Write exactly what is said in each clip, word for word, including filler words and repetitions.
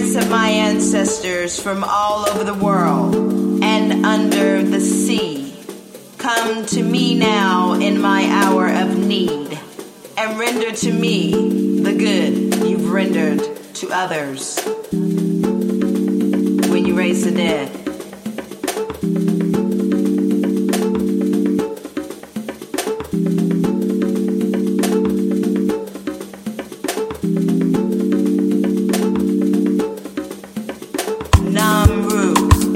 spirits of my ancestors from all over the world and under the sea, come to me now in my hour of need, and render to me the good you've rendered to others. When you raise the dead, Namru,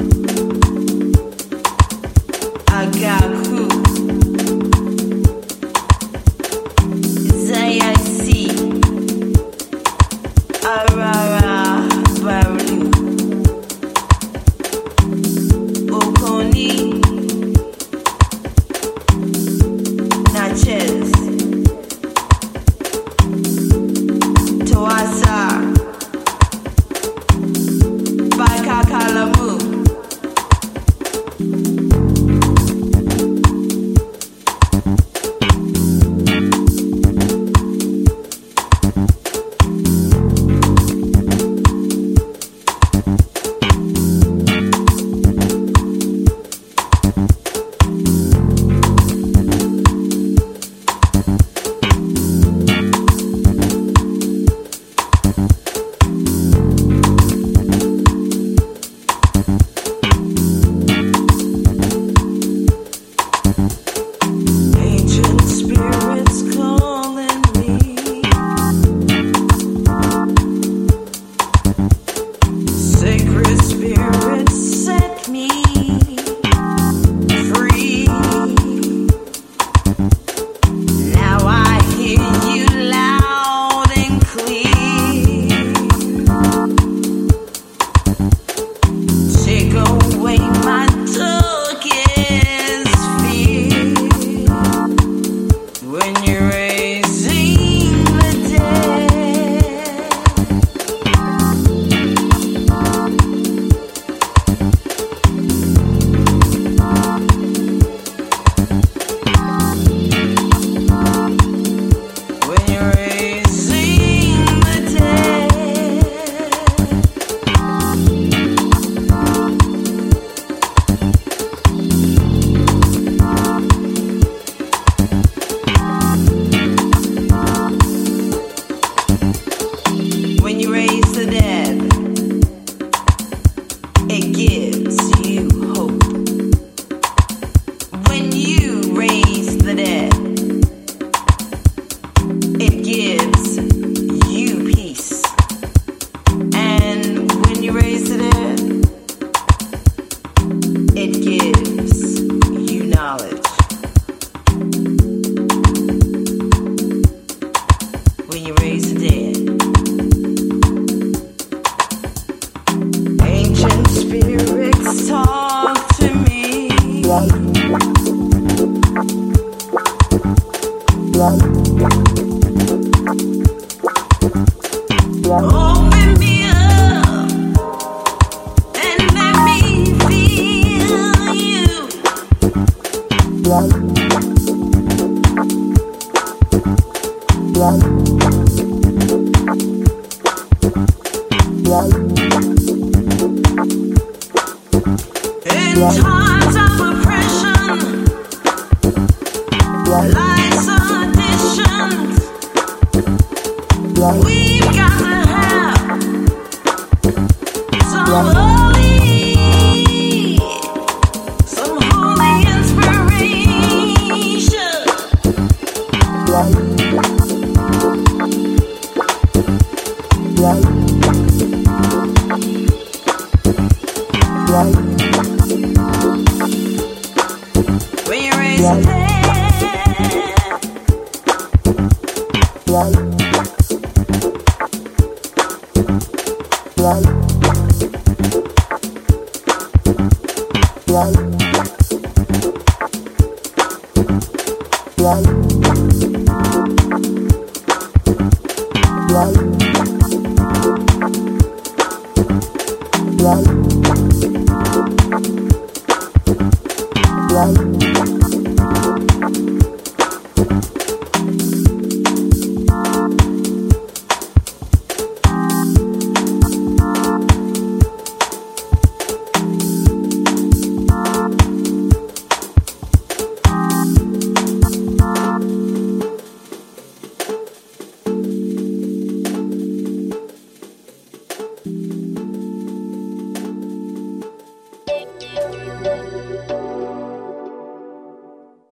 Agaku, Zayasi, Arara Baru, Okoni, Natchez, Toasa, Bakakalamu, open me up and let me feel you. In times of oppression, life's auditions, we've got to have some holy, some holy inspiration. When you raise the dead,